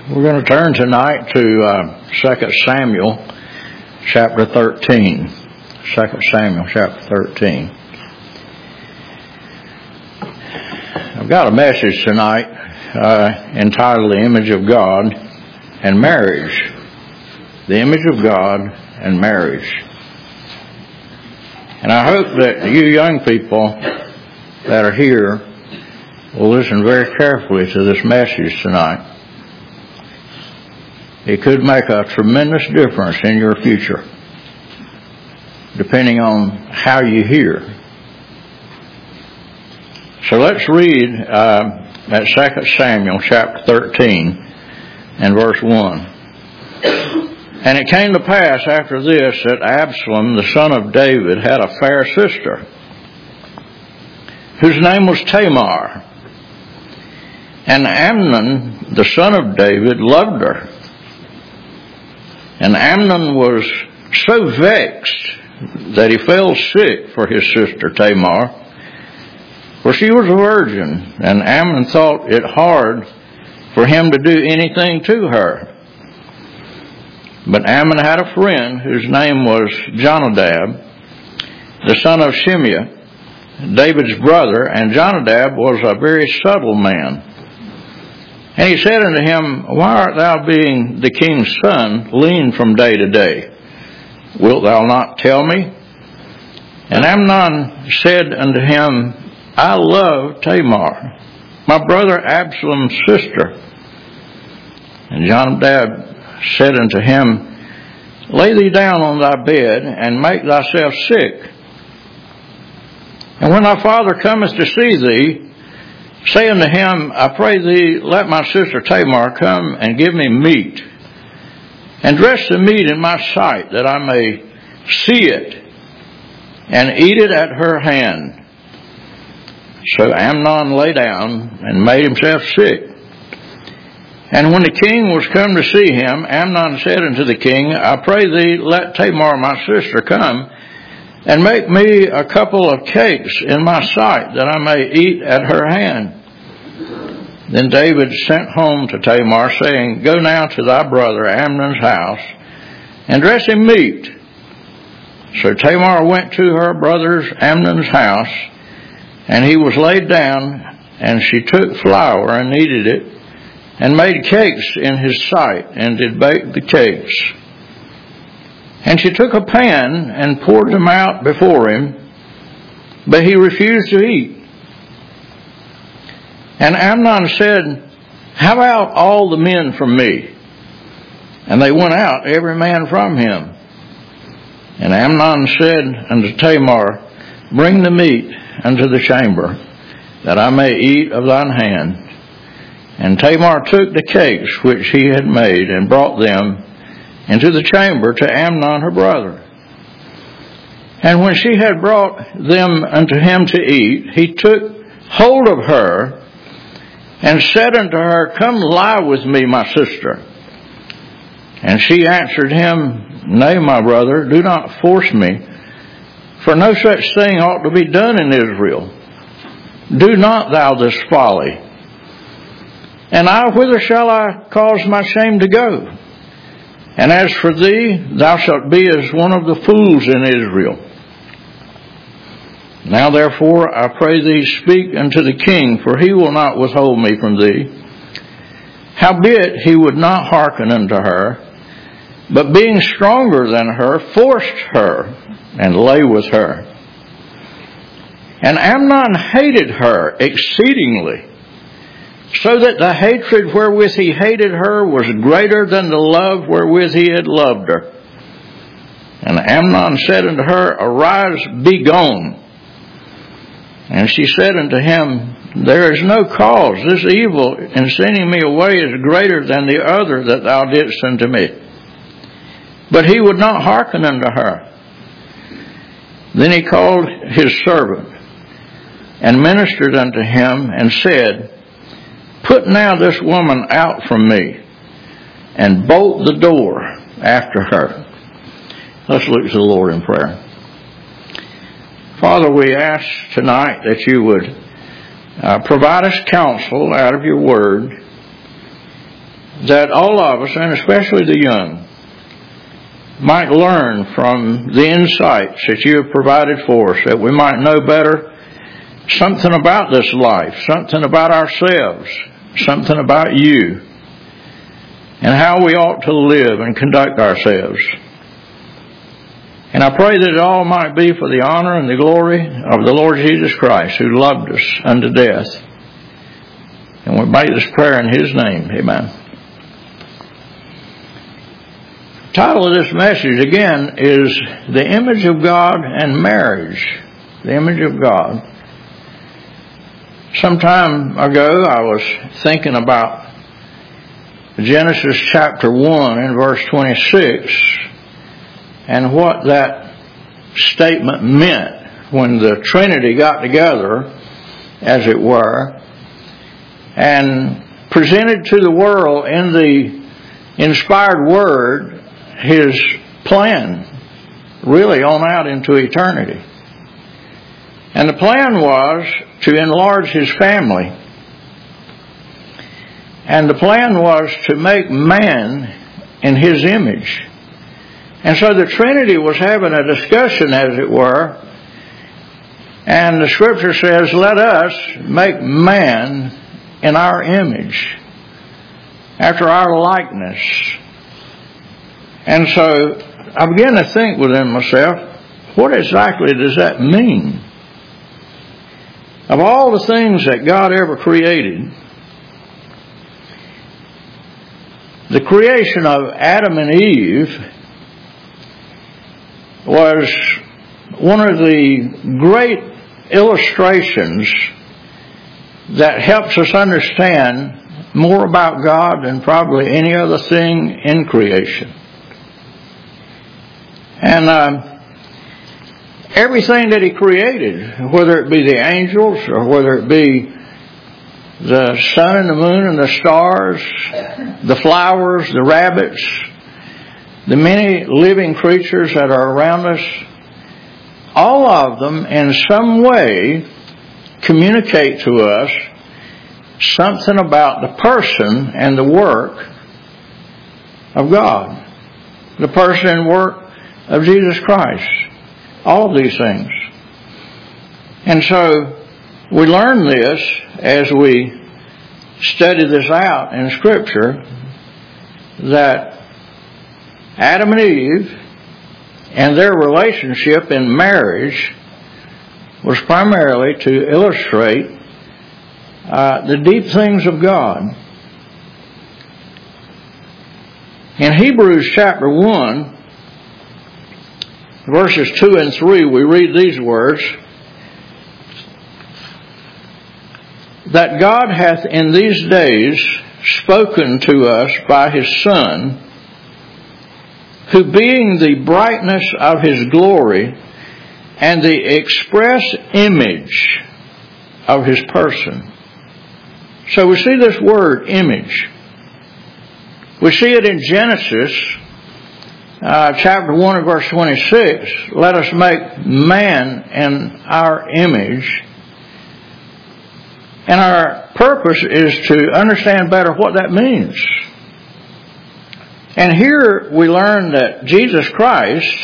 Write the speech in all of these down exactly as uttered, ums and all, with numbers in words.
We're going to turn tonight to uh, Second Samuel chapter thirteen. Second Samuel chapter thirteen. I've got a message tonight uh, entitled The Image of God and Marriage. The Image of God and Marriage. And I hope that you young people that are here will listen very carefully to this message tonight. It could make a tremendous difference in your future, depending on how you hear. So let's read uh, at Second Samuel chapter thirteen and verse one. And it came to pass after this that Absalom, the son of David, had a fair sister, whose name was Tamar. And Amnon, the son of David, loved her. And Amnon was so vexed that he fell sick for his sister Tamar, for she was a virgin, and Amnon thought it hard for him to do anything to her. But Amnon had a friend whose name was Jonadab, the son of Shimeah, David's brother, and Jonadab was a very subtle man. And he said unto him, Why art thou, being the king's son, lean from day to day? Wilt thou not tell me? And Amnon said unto him, I love Tamar, my brother Absalom's sister. And Jonadab said unto him, Lay thee down on thy bed, and make thyself sick. And when thy father cometh to see thee, say unto him, I pray thee, let my sister Tamar come and give me meat, and dress the meat in my sight, that I may see it, and eat it at her hand. So Amnon lay down and made himself sick. And when the king was come to see him, Amnon said unto the king, I pray thee, let Tamar my sister come, and make me a couple of cakes in my sight, that I may eat at her hand. Then David sent home to Tamar, saying, Go now to thy brother Amnon's house, and dress him meat. So Tamar went to her brother's Amnon's house, and he was laid down, and she took flour and kneaded it, and made cakes in his sight, and did bake the cakes. And she took a pan and poured them out before him, but he refused to eat. And Amnon said, Have out all the men from me. And they went out, every man from him. And Amnon said unto Tamar, Bring the meat unto the chamber, that I may eat of thine hand. And Tamar took the cakes which he had made, and brought them into the chamber to Amnon her brother. And when she had brought them unto him to eat, he took hold of her, and said unto her, Come lie with me, my sister. And she answered him, Nay, my brother, do not force me, for no such thing ought to be done in Israel. Do not thou this folly. And I, whither shall I cause my shame to go? And as for thee, thou shalt be as one of the fools in Israel. Now therefore, I pray thee, speak unto the king, for he will not withhold me from thee. Howbeit he would not hearken unto her, but being stronger than her, forced her, and lay with her. And Amnon hated her exceedingly, so that the hatred wherewith he hated her was greater than the love wherewith he had loved her. And Amnon said unto her, Arise, be gone. And she said unto him, There is no cause. This evil in sending me away is greater than the other that thou didst unto me. But he would not hearken unto her. Then he called his servant, and ministered unto him, and said, Put now this woman out from me, and bolt the door after her. Let's look to the Lord in prayer. Father, we ask tonight that you would uh, provide us counsel out of your word, that all of us, and especially the young, might learn from the insights that you have provided for us, that we might know better something about this life, something about ourselves, something about you, and how we ought to live and conduct ourselves. And I pray that it all might be for the honor and the glory of the Lord Jesus Christ, who loved us unto death. And we make this prayer in His name. Amen. The title of this message, again, is The Image of God and Marriage. The Image of God. Some time ago, I was thinking about Genesis chapter one and verse twenty-six, and what that statement meant when the Trinity got together, as it were, and presented to the world in the inspired Word His plan, really on out into eternity. And the plan was to enlarge His family. And the plan was to make man in His image. And so the Trinity was having a discussion, as it were, and the Scripture says, let us make man in our image, after our likeness. And so I began to think within myself, what exactly does that mean? Of all the things that God ever created, the creation of Adam and Eve was one of the great illustrations that helps us understand more about God than probably any other thing in creation. And uh, everything that He created, whether it be the angels or whether it be the sun and the moon and the stars, the flowers, the rabbits, the many living creatures that are around us, all of them in some way communicate to us something about the person and the work of God, the person and work of Jesus Christ, all of these things. And so we learn this as we study this out in Scripture, that Adam and Eve and their relationship in marriage was primarily to illustrate uh, the deep things of God. In Hebrews chapter one, verses two and three, we read these words, that God hath in these days spoken to us by His Son, who being the brightness of His glory and the express image of His person. So we see this word, image. We see it in Genesis uh, chapter one and verse twenty-six. Let us make man in our image. And our purpose is to understand better what that means. And here we learn that Jesus Christ,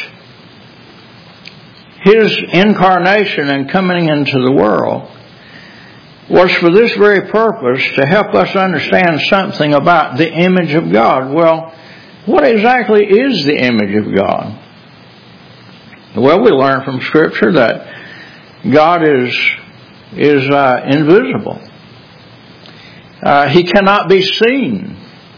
His incarnation and coming into the world, was for this very purpose, to help us understand something about the image of God. Well, what exactly is the image of God? Well, we learn from Scripture that God is is uh, invisible. Uh, he cannot be seen.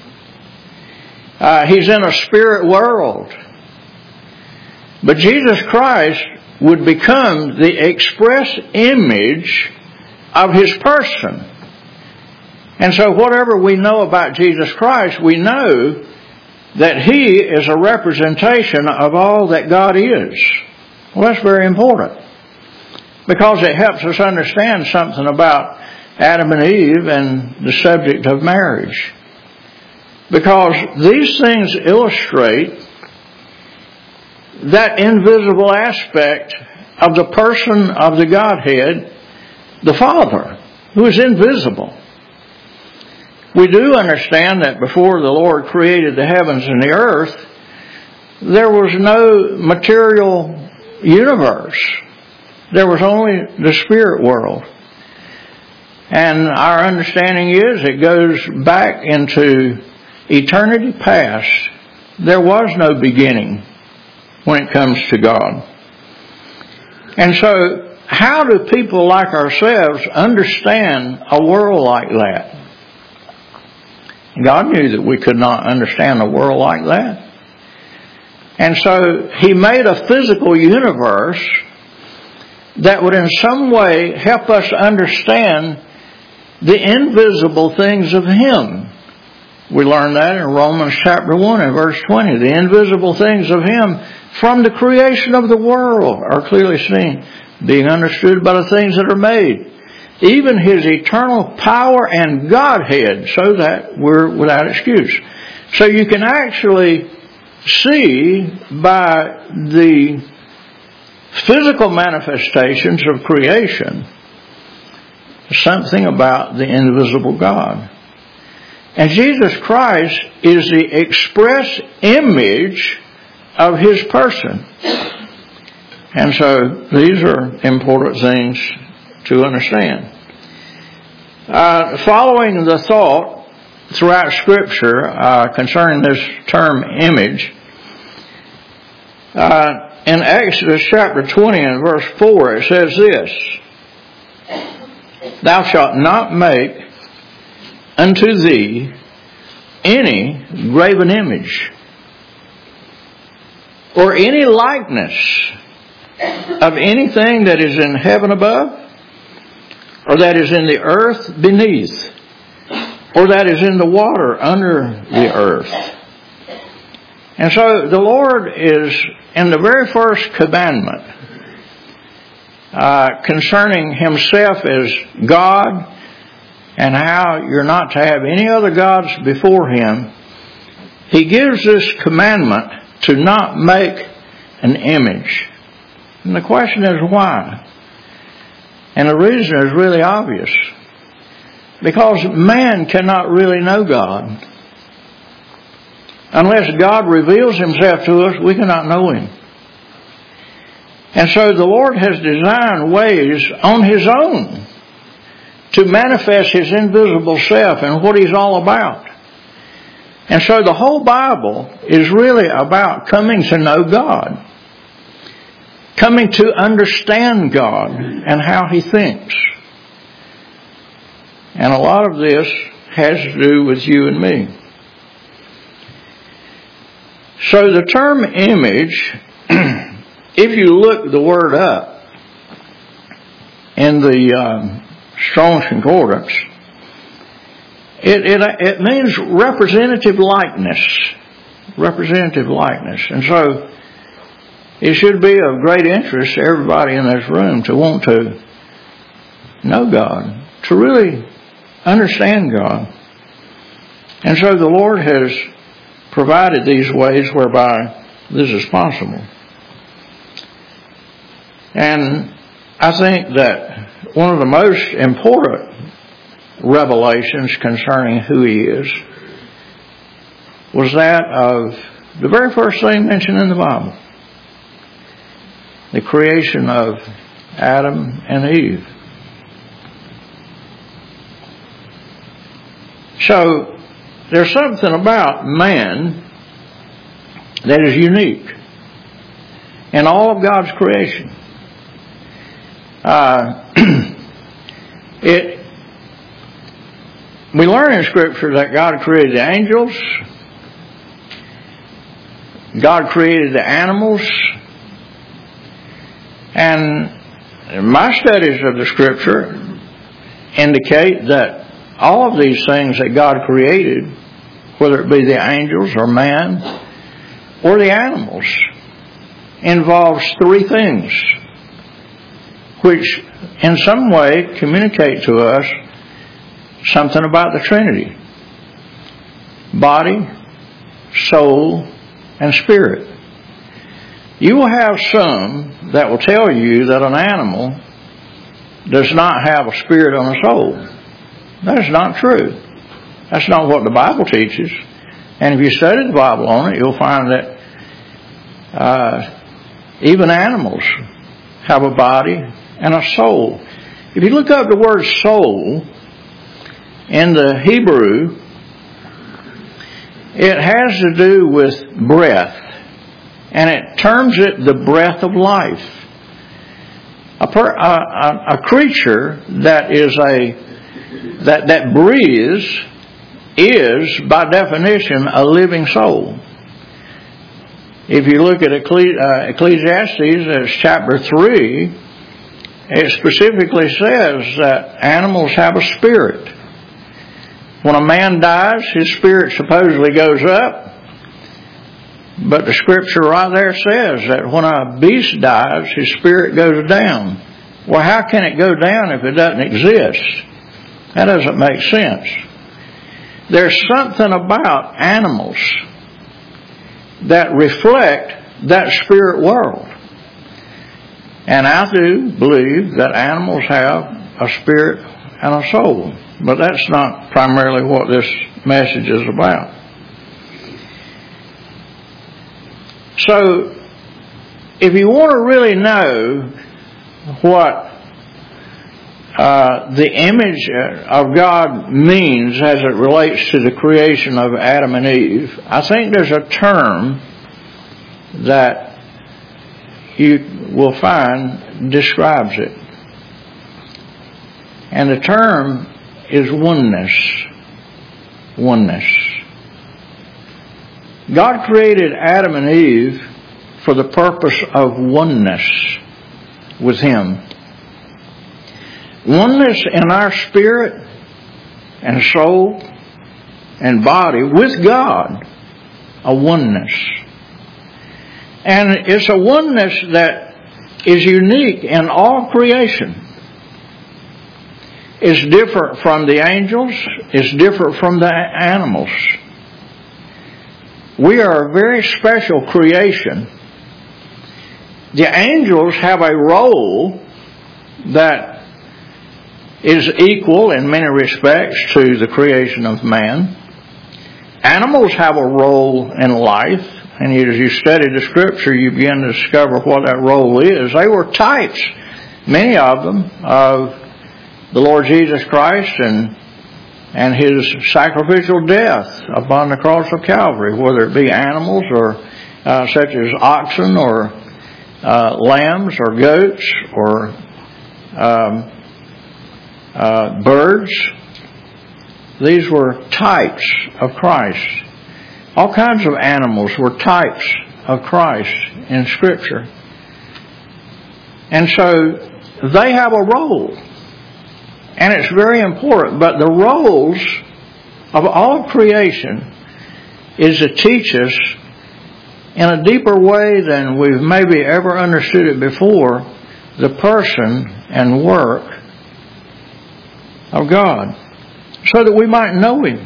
Uh, he's in a spirit world. But Jesus Christ would become the express image of His person. And so whatever we know about Jesus Christ, we know that He is a representation of all that God is. Well, that's very important, because it helps us understand something about Adam and Eve and the subject of marriage. Because these things illustrate that invisible aspect of the person of the Godhead, the Father, who is invisible. We do understand that before the Lord created the heavens and the earth, there was no material universe. There was only the spirit world. And our understanding is it goes back into eternity past. There was no beginning when it comes to God. And so, how do people like ourselves understand a world like that? God knew that we could not understand a world like that. And so He made a physical universe that would in some way help us understand the invisible things of Him. We learn that in Romans chapter one and verse twenty. The invisible things of Him from the creation of the world are clearly seen, being understood by the things that are made, even His eternal power and Godhead, so that we're without excuse. So you can actually see by the physical manifestations of creation something about the invisible God. And Jesus Christ is the express image of His person. And so these are important things to understand. Uh, following the thought throughout Scripture uh, concerning this term image, uh, in Exodus chapter twenty and verse four it says this: Thou shalt not make unto thee any graven image, or any likeness of anything that is in heaven above, or that is in the earth beneath, or that is in the water under the earth. And so the Lord is, in the very first commandment, uh, concerning Himself as God, and how you're not to have any other gods before Him, He gives this commandment to not make an image. And the question is why? And the reason is really obvious. Because man cannot really know God. Unless God reveals Himself to us, we cannot know Him. And so the Lord has designed ways on His own to manifest His invisible self and what He's all about. And so the whole Bible is really about coming to know God, coming to understand God and how He thinks. And a lot of this has to do with you and me. So the term image, if you look the word up in the um, Strong's Concordance, it, it it means representative likeness. Representative likeness. And so it should be of great interest to everybody in this room to want to know God, to really understand God. And so the Lord has provided these ways whereby this is possible. And I think that one of the most important revelations concerning who He is was that of the very first thing mentioned in the Bible, the creation of Adam and Eve. So there's something about man that is unique in all of God's creation. Uh, it we learn in Scripture that God created the angels, God created the animals, and my studies of the Scripture indicate that all of these things that God created, whether it be the angels or man or the animals, involves three things which in some way communicate to us something about the Trinity: body, soul, and spirit. You will have some that will tell you that an animal does not have a spirit and a soul. That is not true. That's not what the Bible teaches. And if you study the Bible on it, you'll find that uh, even animals have a body and a soul. If you look up the word soul in the Hebrew, it has to do with breath. And it terms it the breath of life. A, per, a, a, a creature that is a that that breathes is, by definition, a living soul. If you look at Ecclesiastes, it's chapter three, it specifically says that animals have a spirit. When a man dies, his spirit supposedly goes up. But the scripture right there says that when a beast dies, his spirit goes down. Well, how can it go down if it doesn't exist? That doesn't make sense. There's something about animals that reflect that spirit world. And I do believe that animals have a spirit and a soul. But that's not primarily what this message is about. So, if you want to really know what uh, the image of God means as it relates to the creation of Adam and Eve, I think there's a term that you will find describes it. And the term is oneness. Oneness. God created Adam and Eve for the purpose of oneness with Him. Oneness in our spirit and soul and body with God. A oneness. And it's a oneness that is unique in all creation. It's different from the angels. It's different from the animals. We are a very special creation. The angels have a role that is equal in many respects to the creation of man. Animals have a role in life, and as you study the scripture, you begin to discover what that role is. They were types, many of them, of the Lord Jesus Christ and and His sacrificial death upon the cross of Calvary, whether it be animals or uh, such as oxen or uh, lambs or goats or um, uh, birds. These were types of Christ. All kinds of animals were types of Christ in Scripture. And so they have a role. And it's very important. But the roles of all creation is to teach us in a deeper way than we've maybe ever understood it before, the person and work of God, so that we might know Him.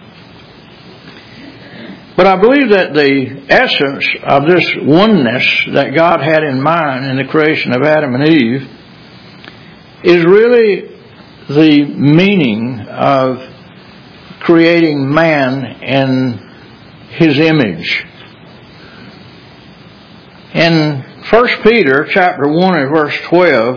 But I believe that the essence of this oneness that God had in mind in the creation of Adam and Eve is really the meaning of creating man in His image. In First Peter chapter one and verse twelve,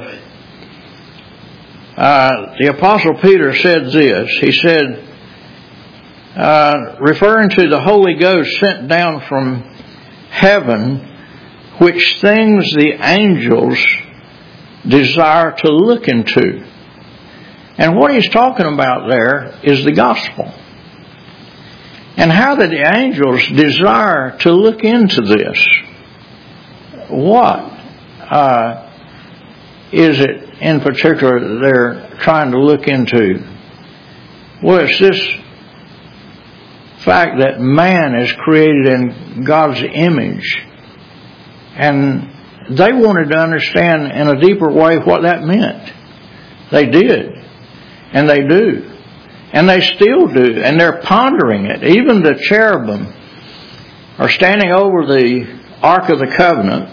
uh, the Apostle Peter said this. He said, uh, referring to the Holy Ghost sent down from heaven, which things the angels desire to look into. And what he's talking about there is the gospel. And how did the angels desire to look into this? What uh, is it in particular that they're trying to look into? Well, it's this fact that man is created in God's image. And they wanted to understand in a deeper way what that meant. They did. And they do. And they still do. And they're pondering it. Even the cherubim are standing over the Ark of the Covenant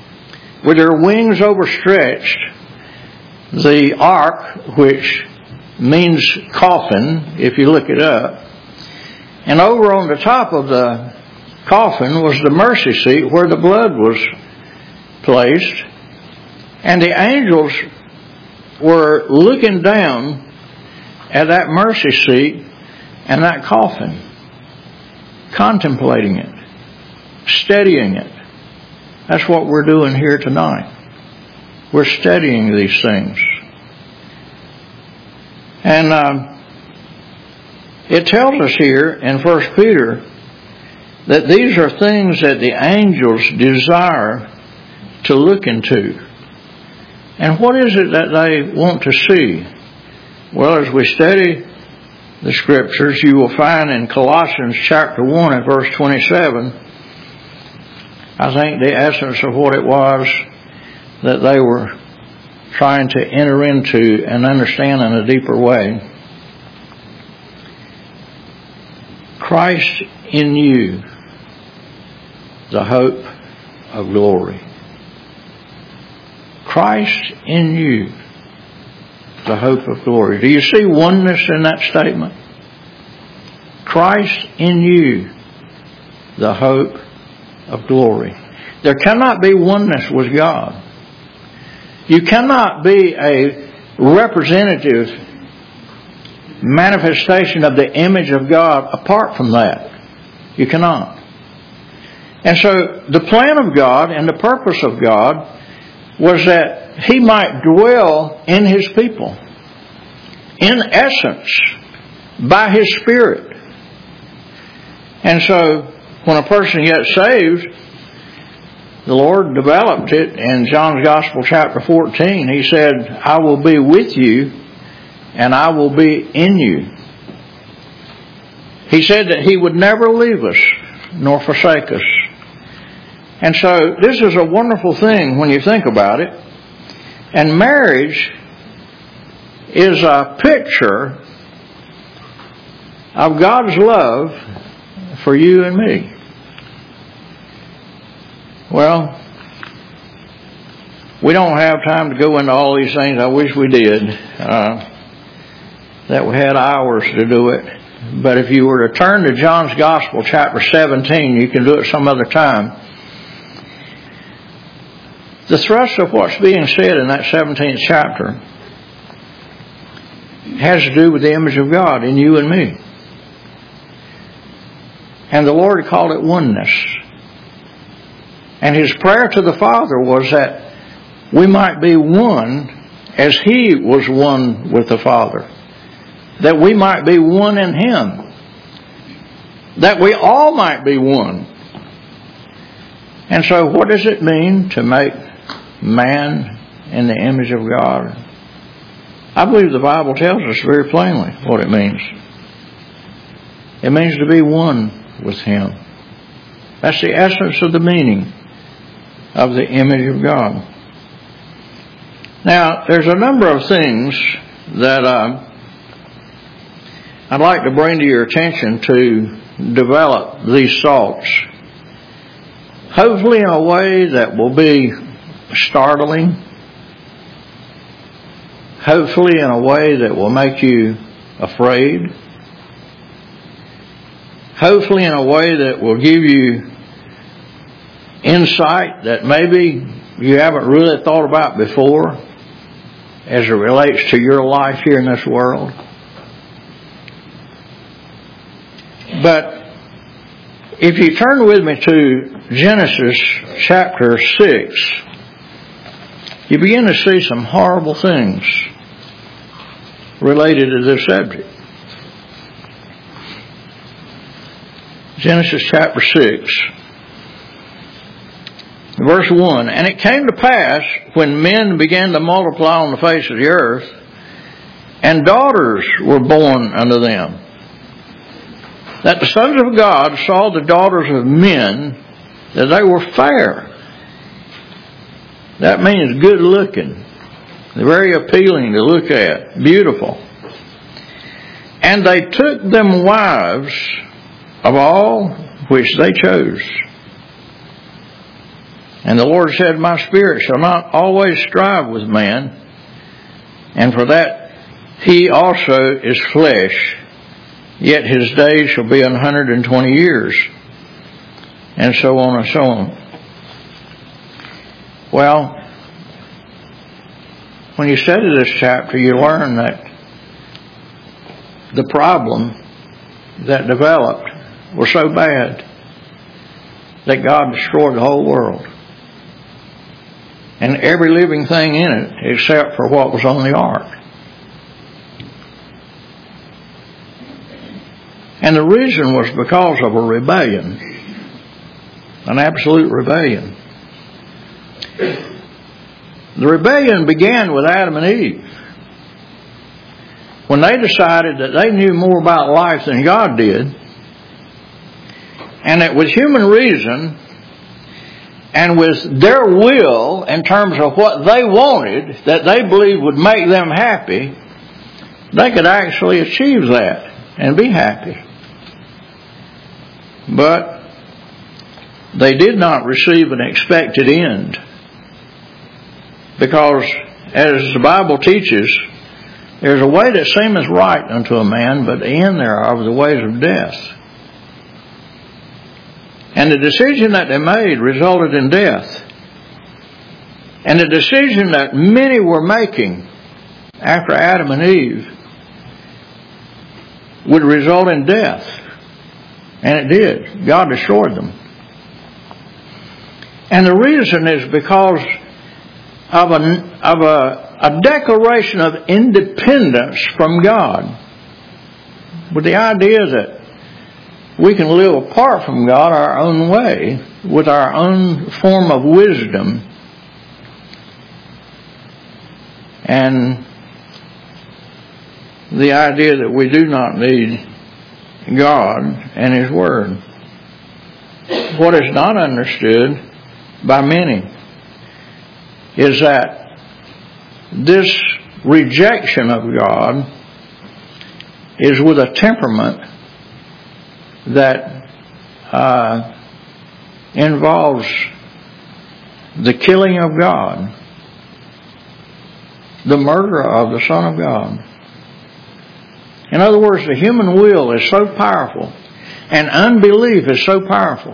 with their wings overstretched. The ark, which means coffin, if you look it up. And over on the top of the coffin was the mercy seat where the blood was placed. And the angels were looking down at that mercy seat and that coffin, contemplating it, studying it. That's what we're doing here tonight. We're studying these things. And uh, it tells us here in First Peter that these are things that the angels desire to look into. And what is it that they want to see? Well, as we study the Scriptures, you will find in Colossians chapter one and verse twenty-seven, I think the essence of what it was that they were trying to enter into and understand in a deeper way. Christ in you, the hope of glory. Christ in you, the hope of glory. Do you see oneness in that statement? Christ in you, the hope of glory. There cannot be oneness with God. You cannot be a representative manifestation of the image of God apart from that. You cannot. And so the plan of God and the purpose of God was that He might dwell in His people, in essence, by His Spirit. And so when a person gets saved, the Lord developed it in John's Gospel chapter fourteen. He said, I will be with you and I will be in you. He said that He would never leave us nor forsake us. And so this is a wonderful thing when you think about it. And marriage is a picture of God's love for you and me. Well, we don't have time to go into all these things. I wish we did. Uh, that we had hours to do it. But if you were to turn to John's Gospel, chapter seventeen, you can do it some other time. The thrust of what's being said in that seventeenth chapter has to do with the image of God in you and me. And the Lord called it oneness. And His prayer to the Father was that we might be one as He was one with the Father. That we might be one in Him. That we all might be one. And so what does it mean to make man in the image of God? I believe the Bible tells us very plainly what it means. It means to be one with Him. That's the essence of the meaning of the image of God. Now, there's a number of things that uh, I'd like to bring to your attention to develop these thoughts. Hopefully in a way that will be startling. Hopefully in a way that will make you afraid. Hopefully in a way that will give you insight that maybe you haven't really thought about before as it relates to your life here in this world. But if you turn with me to Genesis chapter six, you begin to see some horrible things related to this subject. Genesis chapter six, verse one, and it came to pass when men began to multiply on the face of the earth, and daughters were born unto them, that the sons of God saw the daughters of men, that they were fair. That means good looking. They're very appealing to look at. Beautiful. And they took them wives of all which they chose. And the Lord said, my spirit shall not always strive with man, and for that he also is flesh, yet his days shall be an hundred and twenty years. And so on and so on. Well, when you study this chapter, you learn that the problem that developed was so bad that God destroyed the whole world. And every living thing in it except for what was on the ark. And the reason was because of a rebellion. An absolute rebellion. The rebellion began with Adam and Eve. When they decided that they knew more about life than God did, and that with human reason and with their will in terms of what they wanted that they believed would make them happy, they could actually achieve that and be happy. But they did not receive an expected end, because as the Bible teaches, there's a way that seemeth right unto a man, but the end thereof are the ways of death. And the decision that they made resulted in death. And the decision that many were making after Adam and Eve would result in death. And it did. God destroyed them. And the reason is because of a, of a, a declaration of independence from God, with the idea that we can live apart from God our own way, with our own form of wisdom, and the idea that we do not need God and His Word. What is not understood by many is that this rejection of God is with a temperament that uh, involves the killing of God, the murder of the Son of God. In other words, the human will is so powerful and unbelief is so powerful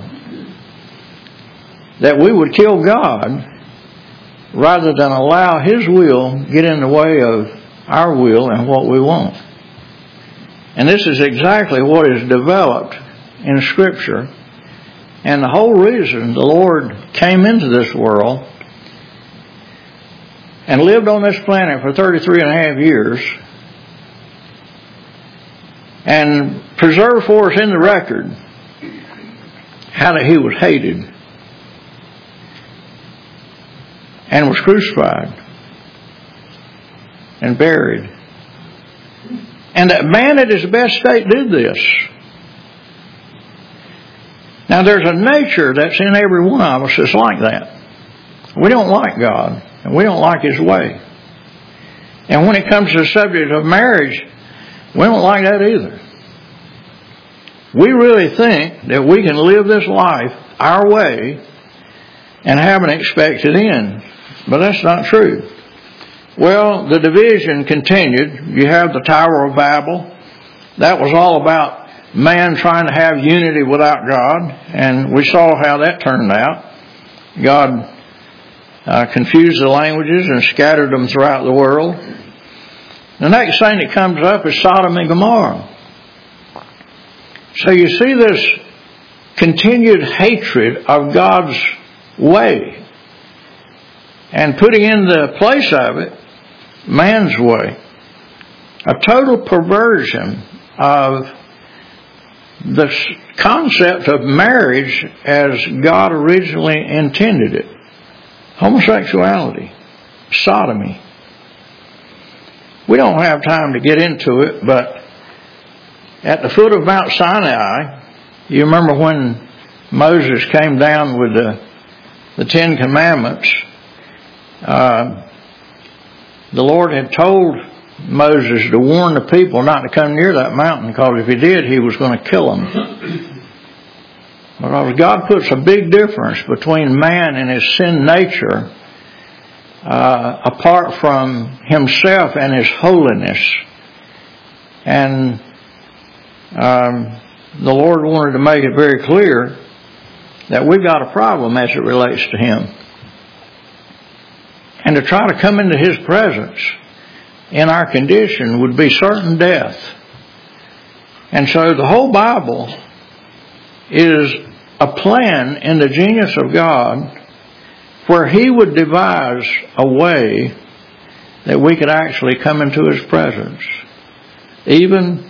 that we would kill God rather than allow His will get in the way of our will and what we want. And this is exactly what is developed in Scripture. And the whole reason the Lord came into this world and lived on this planet for thirty-three and a half years and preserved for us in the record how that He was hated and was crucified and buried. And that man at his best state did this. Now there's a nature that's in every one of us that's like that. We don't like God, and we don't like His way. And when it comes to the subject of marriage, we don't like that either. We really think that we can live this life our way and have an expected end. But that's not true. Well, the division continued. You have the Tower of Babel. That was all about man trying to have unity without God. And we saw how that turned out. God uh, confused the languages and scattered them throughout the world. The next thing that comes up is Sodom and Gomorrah. So you see this continued hatred of God's way and putting in the place of it man's way. A total perversion of the concept of marriage as God originally intended it. Homosexuality, sodomy. We don't have time to get into it, but at the foot of Mount Sinai, you remember when Moses came down with the, the Ten Commandments, uh, the Lord had told Moses to warn the people not to come near that mountain, because if he did, He was going to kill them. Because God puts a big difference between man and his sin nature uh, apart from Himself and His holiness. And um, the Lord wanted to make it very clear that we've got a problem as it relates to Him. And to try to come into His presence in our condition would be certain death. And so the whole Bible is a plan in the genius of God where He would devise a way that we could actually come into His presence, even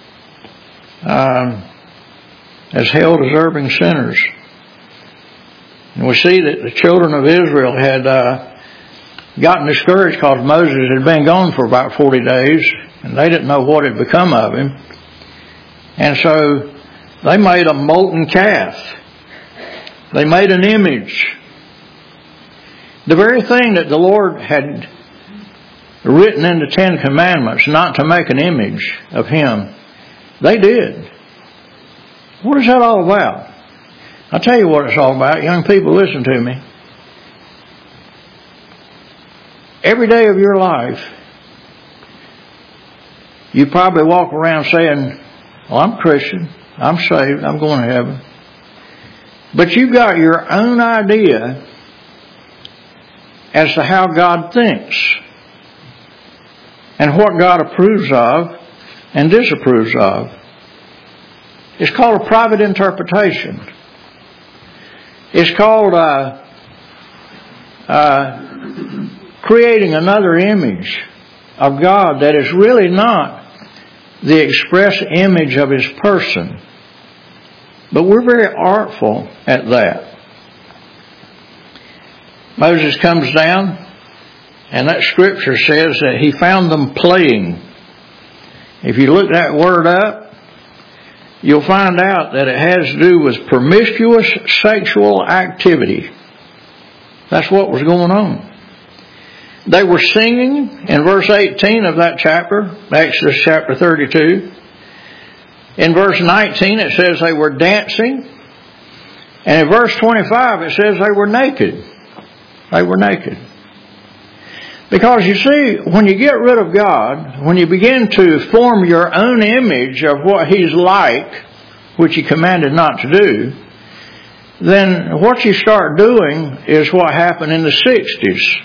uh, as hell-deserving sinners. And we see that the children of Israel had uh, gotten discouraged because Moses had been gone for about forty days, and they didn't know what had become of him. And so they made a molten calf. They made an image. The very thing that the Lord had written in the Ten Commandments, not to make an image of Him, they did. What is that all about? I'll tell you what it's all about. Young people, listen to me. Every day of your life, you probably walk around saying, well, I'm Christian, I'm saved, I'm going to heaven. But you've got your own idea as to how God thinks and what God approves of and disapproves of. It's called a private interpretation. It's called uh, uh, creating another image of God that is really not the express image of His person. But we're very artful at that. Moses comes down, and that scripture says that he found them playing. If you look that word up, you'll find out that it has to do with promiscuous sexual activity. That's what was going on. They were singing in verse eighteen of that chapter, Exodus chapter thirty-two. In verse nineteen it says they were dancing. And in verse twenty-five it says they were naked. They were naked. Because you see, when you get rid of God, when you begin to form your own image of what He's like, which He commanded not to do, then what you start doing is what happened in the sixties.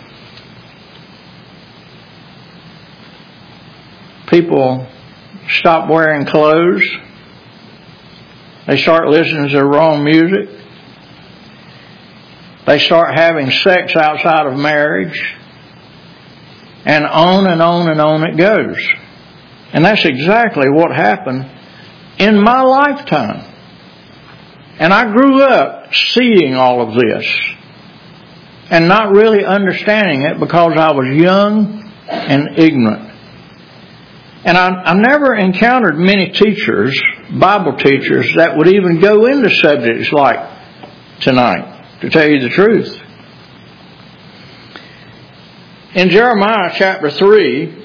People stop wearing clothes. They start listening to the wrong music. They start having sex outside of marriage. And on and on and on it goes. And that's exactly what happened in my lifetime. And I grew up seeing all of this and not really understanding it because I was young and ignorant. And I, I never encountered many teachers, Bible teachers, that would even go into subjects like tonight, to tell you the truth. In Jeremiah chapter three,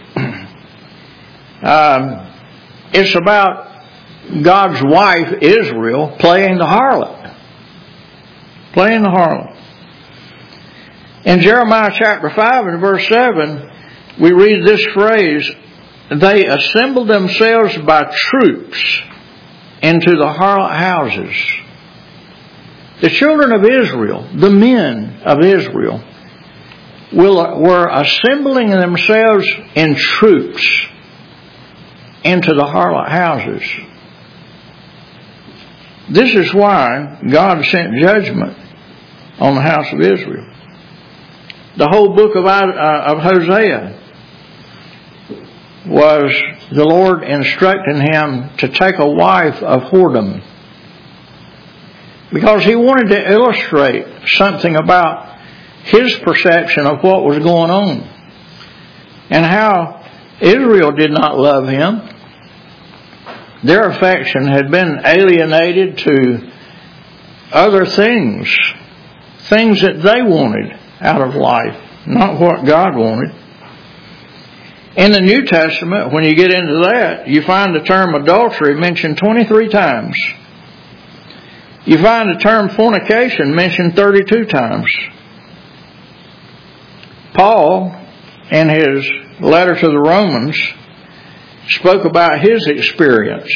um, it's about God's wife, Israel, playing the harlot. Playing the harlot. In Jeremiah chapter five and verse seven, we read this phrase, they assembled themselves by troops into the harlot houses. The children of Israel, the men of Israel, will, were assembling themselves in troops into the harlot houses. This is why God sent judgment on the house of Israel. The whole book of, uh, of Hosea was the Lord instructing him to take a wife of whoredom, because He wanted to illustrate something about His perception of what was going on and how Israel did not love Him. Their affection had been alienated to other things, things that they wanted out of life, not what God wanted. In the New Testament, when you get into that, you find the term adultery mentioned twenty-three times. You find the term fornication mentioned thirty-two times. Paul, in his letter to the Romans, spoke about his experience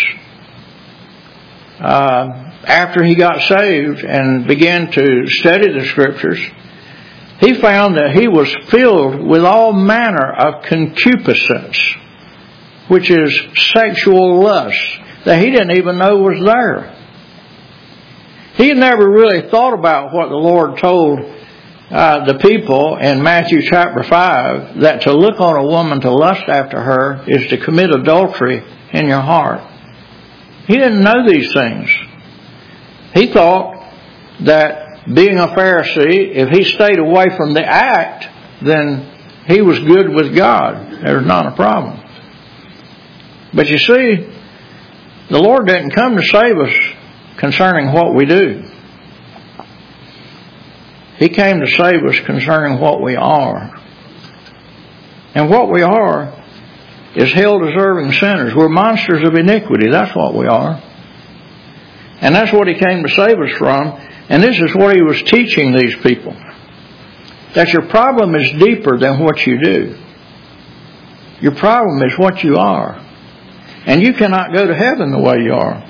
uh, after he got saved and began to study the Scriptures. He found that he was filled with all manner of concupiscence, which is sexual lust, that he didn't even know was there. He had never really thought about what the Lord told uh, the people in Matthew chapter five, that to look on a woman to lust after her is to commit adultery in your heart. He didn't know these things. He thought that being a Pharisee, if he stayed away from the act, then he was good with God. There's not a problem. But you see, the Lord didn't come to save us concerning what we do. He came to save us concerning what we are. And what we are is hell-deserving sinners. We're monsters of iniquity. That's what we are. And that's what He came to save us from. And this is what He was teaching these people. That your problem is deeper than what you do. Your problem is what you are. And you cannot go to heaven the way you are.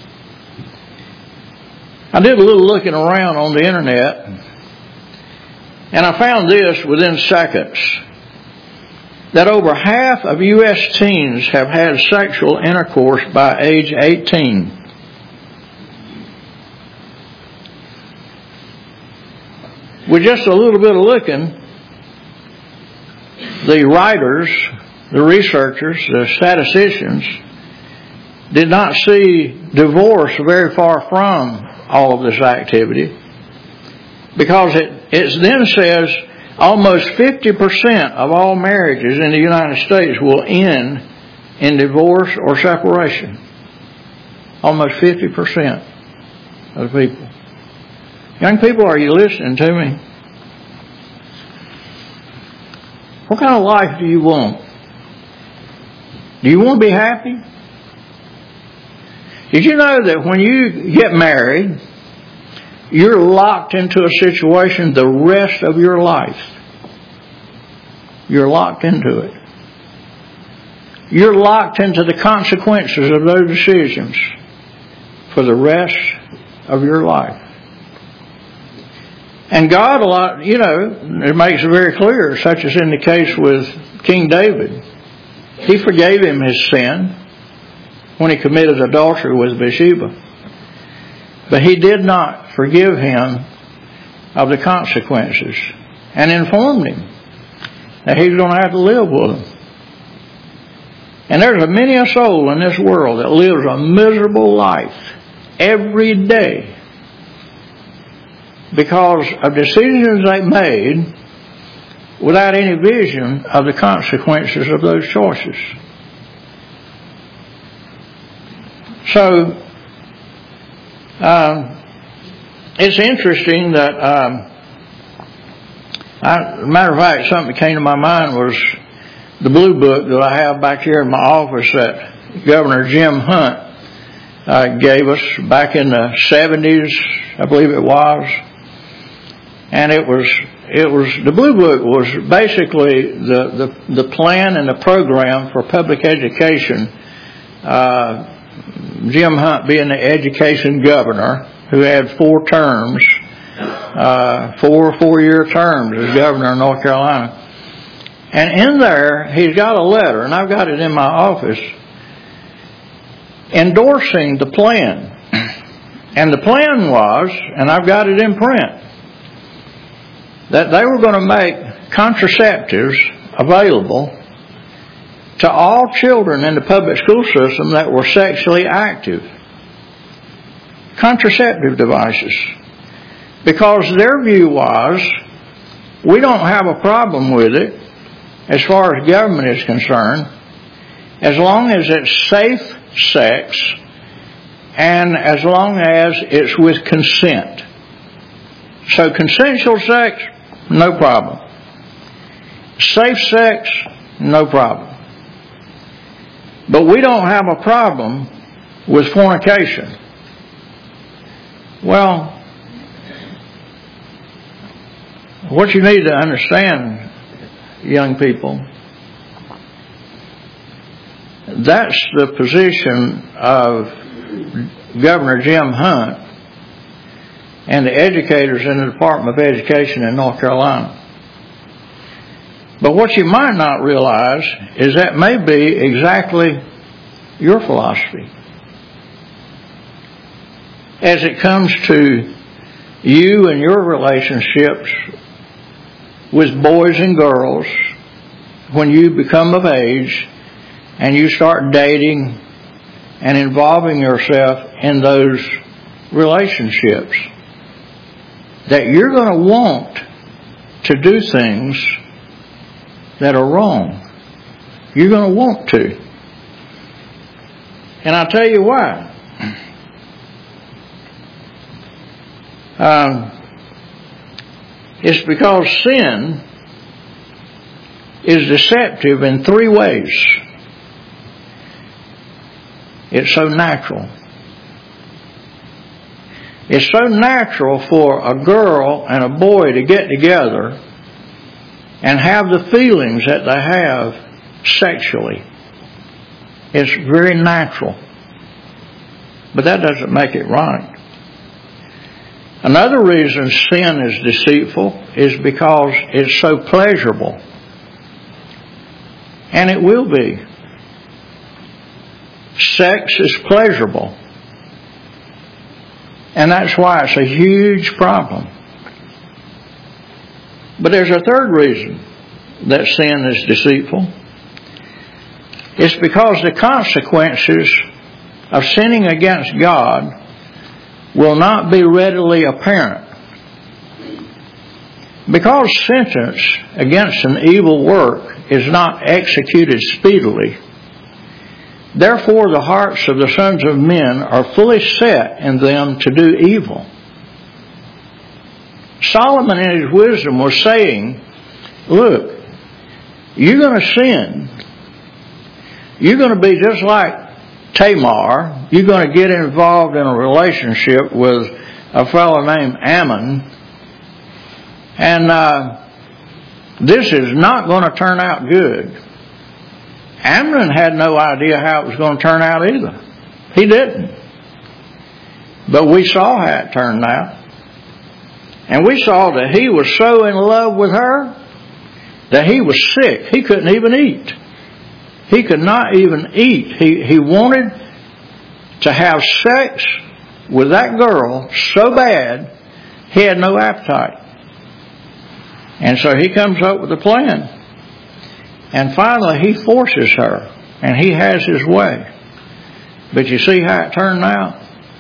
I did a little looking around on the internet, and I found this within seconds, that over half of U S teens have had sexual intercourse by age eighteen. With just a little bit of looking, the writers, the researchers, the statisticians did not see divorce very far from all of this activity, because it, it then says almost fifty percent of all marriages in the United States will end in divorce or separation. Almost fifty percent of the people. Young people, are you listening to me? What kind of life do you want? Do you want to be happy? Did you know that when you get married, you're locked into a situation the rest of your life? You're locked into it. You're locked into the consequences of those decisions for the rest of your life. And God, a lot, you know, it makes it very clear, such as in the case with King David. He forgave him his sin when he committed adultery with Bathsheba. But He did not forgive him of the consequences and informed him that he was going to have to live with them. And there's a many a soul in this world that lives a miserable life every day because of decisions they made without any vision of the consequences of those choices. So, um, it's interesting that, um, I, as a matter of fact, something that came to my mind was the blue book that I have back here in my office that Governor Jim Hunt uh, gave us back in the seventies, I believe it was. And it was, it was, the blue book was basically the, the, the plan and the program for public education. Uh, Jim Hunt being the education governor, who had four terms, uh, four four-year terms as governor of North Carolina. And in there, he's got a letter, and I've got it in my office, endorsing the plan. And the plan was, and I've got it in print, that they were going to make contraceptives available to all children in the public school system that were sexually active. Contraceptive devices. Because their view was, we don't have a problem with it as far as government is concerned, as long as it's safe sex and as long as it's with consent. So consensual sex, no problem. Safe sex, no problem. But we don't have a problem with fornication. Well, what you need to understand, young people, that's the position of Governor Jim Hunt and the educators in the Department of Education in North Carolina. But what you might not realize is that may be exactly your philosophy as it comes to you and your relationships with boys and girls when you become of age and you start dating and involving yourself in those relationships, that you're going to want to do things that are wrong. You're going to want to. And I'll tell you why. Um, it's because sin is deceptive in three ways. It's so natural. It's so natural for a girl and a boy to get together and have the feelings that they have sexually. It's very natural. But that doesn't make it right. Another reason sin is deceitful is because it's so pleasurable. And it will be. Sex is pleasurable. And that's why it's a huge problem. But there's a third reason that sin is deceitful. It's because the consequences of sinning against God will not be readily apparent. Because sentence against an evil work is not executed speedily, therefore the hearts of the sons of men are fully set in them to do evil. Solomon in his wisdom was saying, look, you're going to sin. You're going to be just like Tamar. You're going to get involved in a relationship with a fellow named Ammon. And uh, this is not going to turn out good. Ammon had no idea how it was going to turn out either. He didn't. But we saw how it turned out. And we saw that he was so in love with her that he was sick. He couldn't even eat. He could not even eat. He, he wanted to have sex with that girl so bad he had no appetite. And so he comes up with a plan. And finally he forces her. And he has his way. But you see how it turned out?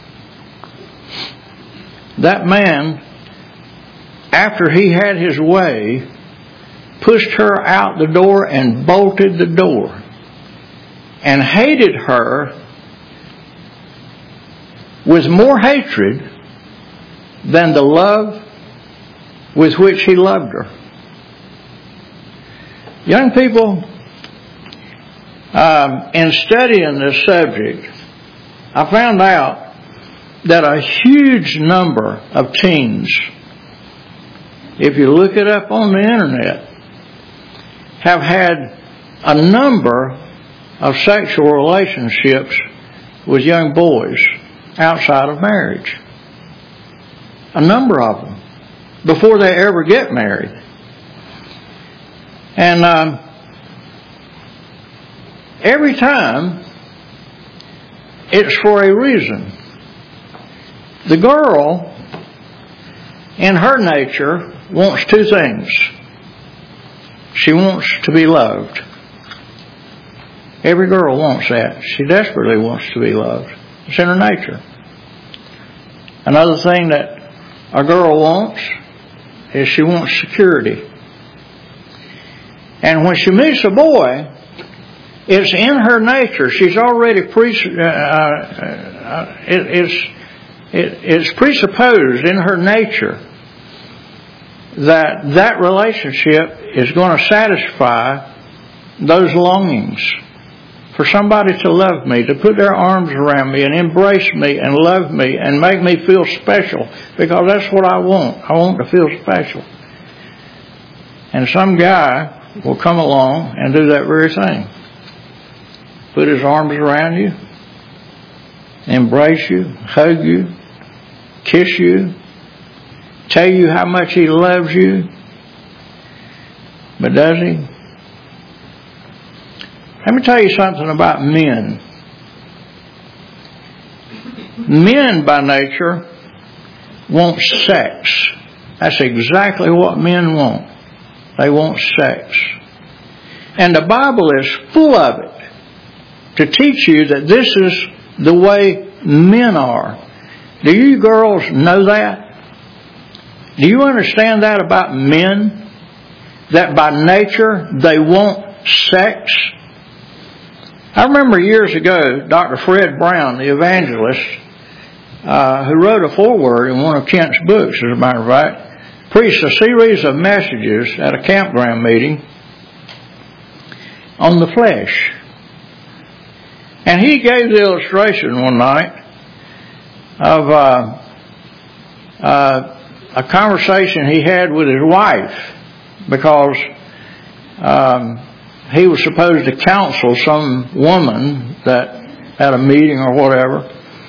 That man, after he had his way, pushed her out the door and bolted the door. And hated her with more hatred than the love with which he loved her. Young people, um, in studying this subject, I found out that a huge number of teens, if you look it up on the internet, have had a number of sexual relationships with young boys outside of marriage. A number of them. Before they ever get married. And um, every time, it's for a reason. The girl, in her nature, wants two things. She wants to be loved. Every girl wants that. She desperately wants to be loved. It's in her nature. Another thing that a girl wants is she wants security. And when she meets a boy, it's in her nature. She's already pre uh, uh, it, it's it, it's presupposed in her nature that that relationship is going to satisfy those longings for somebody to love me, to put their arms around me and embrace me and love me and make me feel special, because that's what I want. I want to feel special. And some guy will come along and do that very thing. put his arms around you, embrace you, hug you, kiss you, tell you how much he loves you? But does he? Let me tell you something about men. Men by nature want sex. That's exactly what men want. They want sex. And the Bible is full of it to teach you that this is the way men are. Do you girls know that? Do you understand that about men? That by nature they want sex? I remember years ago, Doctor Fred Brown, the evangelist, uh, who wrote a foreword in one of Kent's books, as a matter of fact, preached a series of messages at a campground meeting on the flesh. And he gave the illustration one night of uh, uh, a conversation he had with his wife, because um, he was supposed to counsel some woman that at a meeting or whatever.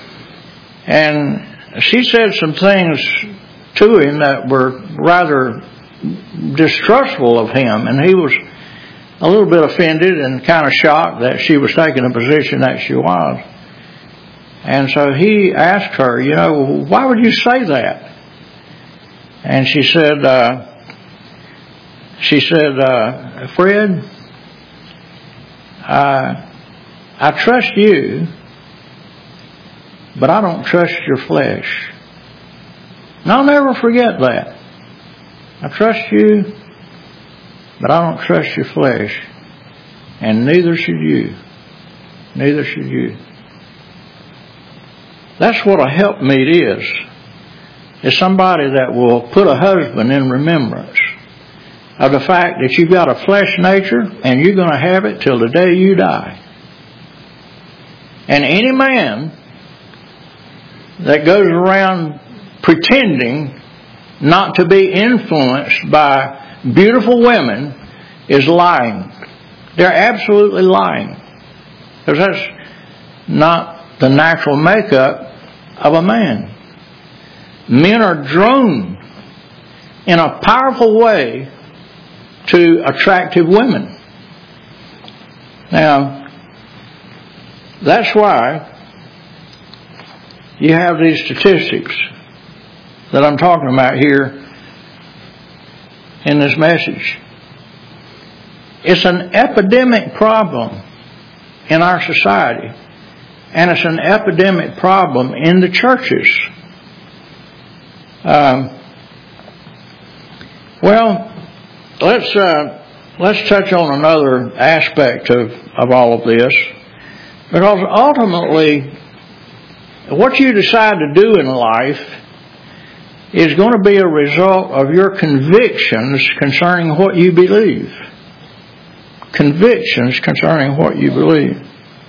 And she said some things to him that were rather distrustful of him, and he was a little bit offended and kind of shocked that she was taking a position that she was. And so he asked her, you know, why would you say that? And she said, uh, she said, uh, Fred, uh, I trust you, but I don't trust your flesh. And I'll never forget that. I trust you, but I don't trust your flesh. And neither should you. Neither should you. That's what a helpmeet is. It's somebody that will put a husband in remembrance of the fact that you've got a flesh nature and you're going to have it till the day you die. And any man that goes around pretending not to be influenced by beautiful women is lying. They're absolutely lying. Because that's not the natural makeup of a man. Men are drawn in a powerful way to attractive women. Now, that's why you have these statistics that I'm talking about here in this message. It's an epidemic problem in our society, and it's an epidemic problem in the churches. Um, well, let's uh, let's touch on another aspect of, of all of this, because ultimately, what you decide to do in life is going to be a result of your convictions concerning what you believe. Convictions concerning what you believe.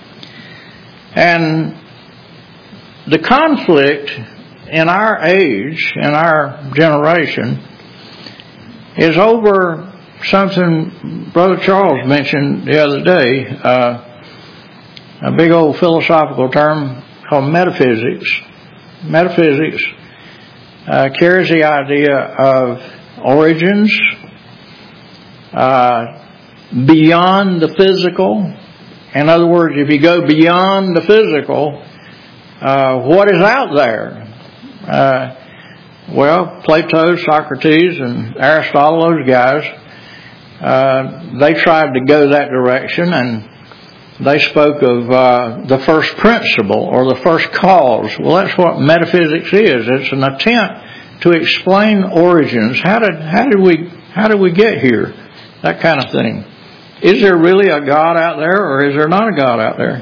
And the conflict in our age, in our generation, is over something Brother Charles mentioned the other day, uh, a big old philosophical term called metaphysics. Metaphysics uh, carries the idea of origins, uh, beyond the physical. In other words, if you go beyond the physical, uh, what is out there? Uh, well, Plato, Socrates, and Aristotle, those guys, uh, they tried to go that direction, and they spoke of uh, the first principle or the first cause. Well, that's what metaphysics is. It's an attempt to explain origins. How did how did we how did we get here? That kind of thing. Is there really a God out there, or is there not a God out there?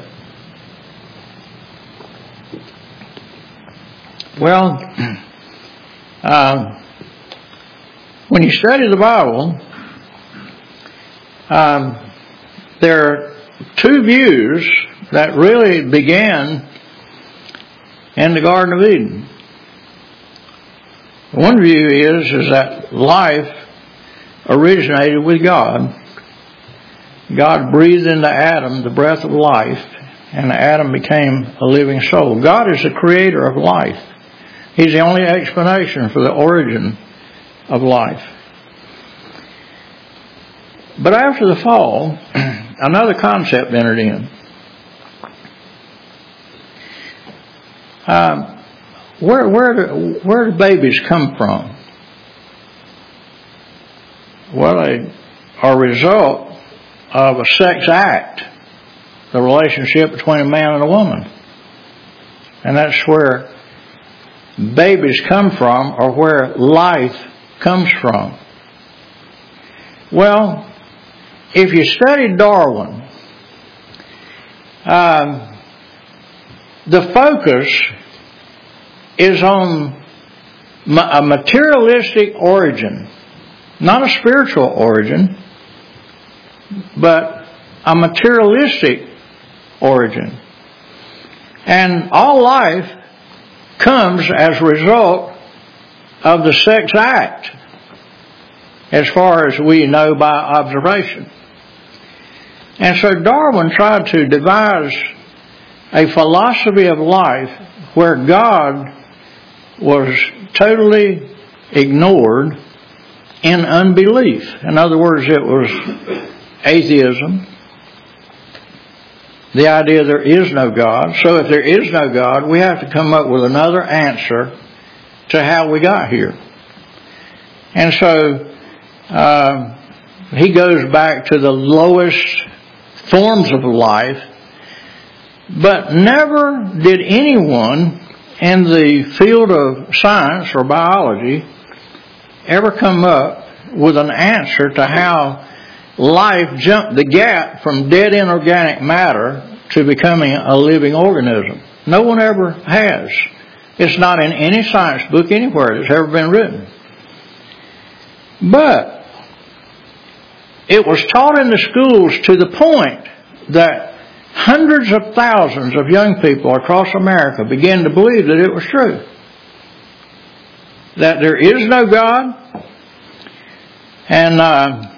Well, uh, when you study the Bible, um, there are two views that really began in the Garden of Eden. One view is, is that life originated with God. God breathed into Adam the breath of life, and Adam became a living soul. God is the creator of life. He's the only explanation for the origin of life. But after the fall, another concept entered in. Uh, where, where, do, where do babies come from? Well, they are a result of a sex act, the relationship between a man and a woman. And that's where babies come from, or where life comes from. Well, if you study Darwin, um, the focus is on a materialistic origin, not a spiritual origin, but a materialistic origin. And all life comes as a result of the sex act, as far as we know by observation. And so Darwin tried to devise a philosophy of life where God was totally ignored in unbelief. In other words, it was atheism, the idea there is no God. So if there is no God, we have to come up with another answer to how we got here. And so uh, he goes back to the lowest forms of life, but never did anyone in the field of science or biology ever come up with an answer to how life jumped the gap from dead inorganic matter to becoming a living organism. No one ever has. It's not in any science book anywhere that's ever been written. But it was taught in the schools to the point that hundreds of thousands of young people across America began to believe that it was true. That there is no God, and uh,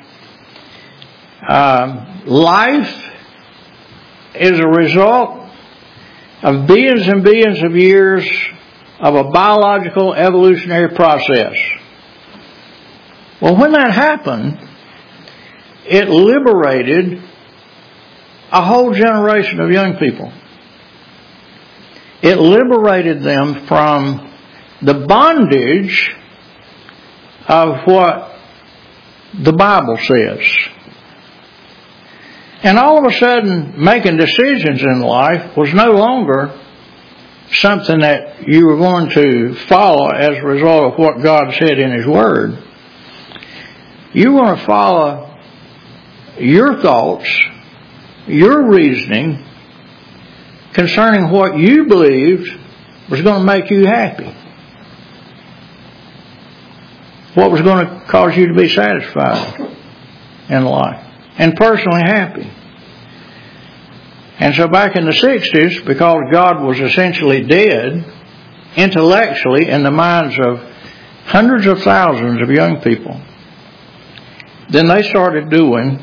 uh, life is a result of billions and billions of years of a biological evolutionary process. Well, when that happened, it liberated a whole generation of young people. It liberated them from the bondage of what the Bible says. And all of a sudden, making decisions in life was no longer something that you were going to follow as a result of what God said in His Word. You want to follow your thoughts, your reasoning concerning what you believed was going to make you happy. What was going to cause you to be satisfied in life and personally happy. And so back in the sixties, because God was essentially dead intellectually in the minds of hundreds of thousands of young people, then they started doing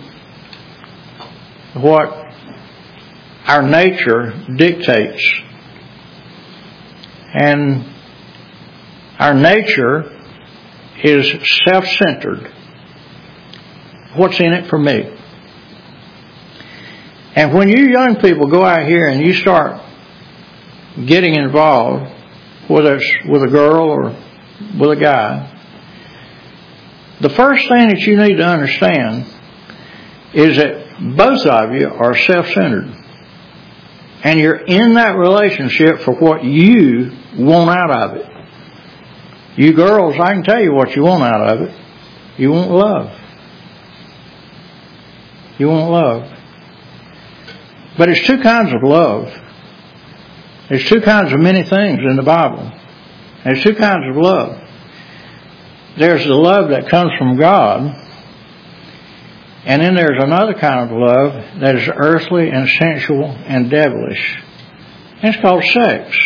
what our nature dictates. And our nature is self-centered. What's in it for me? And when you young people go out here and you start getting involved, whether it's with a girl or with a guy, the first thing that you need to understand is that both of you are self-centered. And you're in that relationship for what you want out of it. You girls, I can tell you what you want out of it. You want love. You want love. But it's two kinds of love. There's two kinds of many things in the Bible. There's two kinds of love. There's the love that comes from God. And then there's another kind of love that is earthly and sensual and devilish. And it's called sex.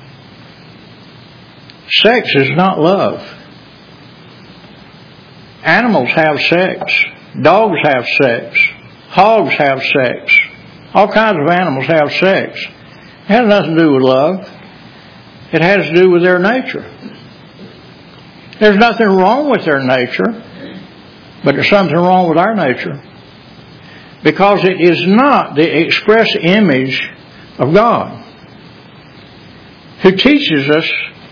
Sex is not love. Animals have sex. Dogs have sex. Hogs have sex. All kinds of animals have sex. It has nothing to do with love. It has to do with their nature. There's nothing wrong with their nature, but there's something wrong with our nature. Because it is not the express image of God, who teaches us